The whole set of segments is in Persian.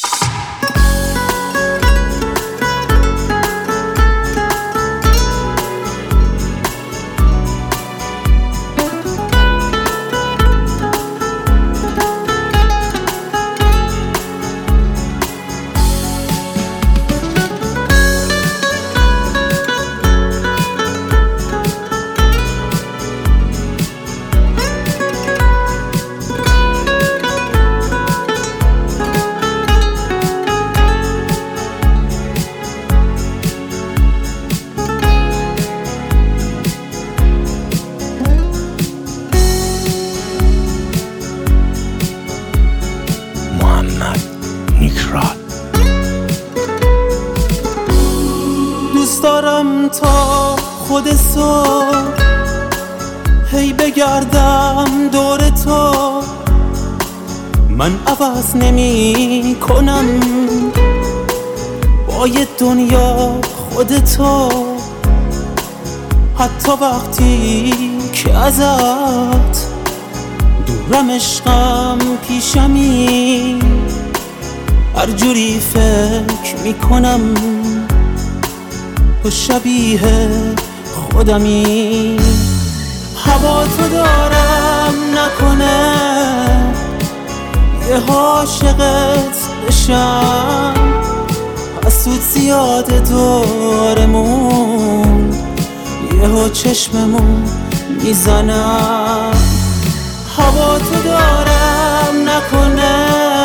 دوست دارم تا خود صبح هی بگردم دور تو، من عوض نمی کنم با یه دنیا خودتو، حتی وقتی که ازت دورم عشقم پیشمی، هر جوری فکر میکنم تو شبیه خودمی. هوا تو دارم نکنه یه عاشقت بشم، حسود زیاده دورمون یهو چشممون میزنم. هوا تو دارم نکنه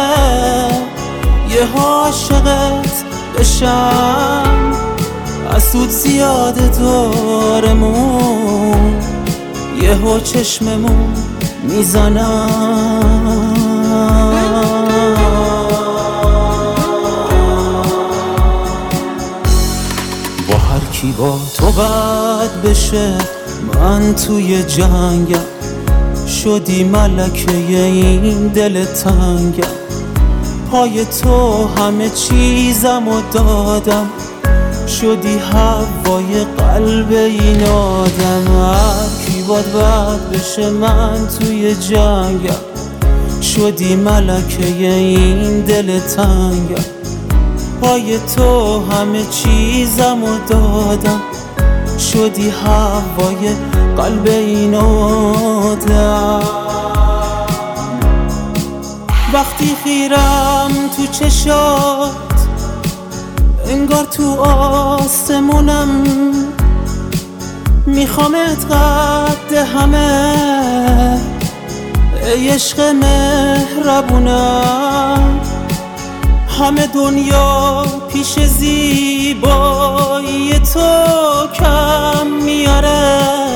یه عاشقت بشم، حسود زیاده دورمون یهو چشممون میزنم. با هر کی با تو بد بشه من توی جنگم، شدی ملکه این دل تنگم، پای تو همه چیزمو دادم، شدی هوای قلب این آدم. هر کی باد بد بشه من توی جنگم، شدی ملکه این دل تنگم، پای تو همه چیزمو دادم، شدی هوای قلب این آدم. وقتی خیرم تو چشات انگار تو آسمونم، میخوامت قد همه ای عشق مهربونم، همه دنیا پیش زیبایی تو کم میاره،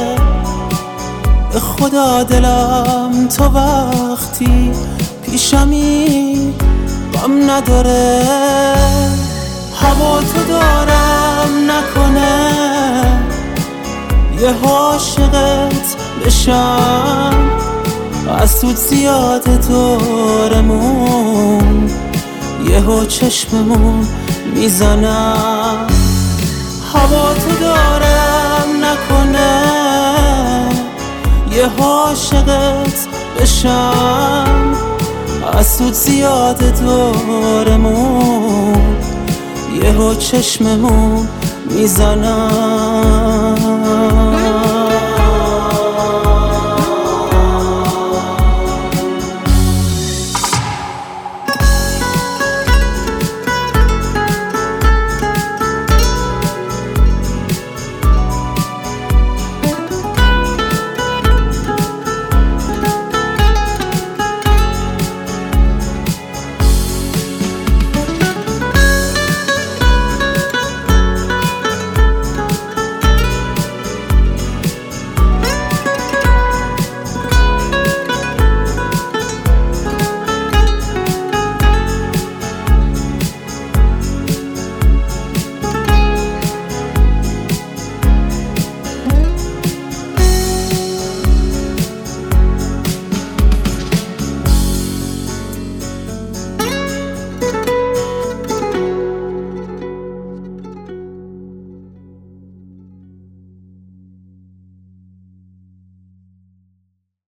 به خدا دلم تا وقتی پیشمی غم نداره. هوا تو دارم نکنه یه عاشقت بشم، حسود زیاده دورمون یهو چشممون میزنم. هوا تو دارم نکنه یه عاشقت بشم، حسود زیاده دورمون یهو چشممون میزنم.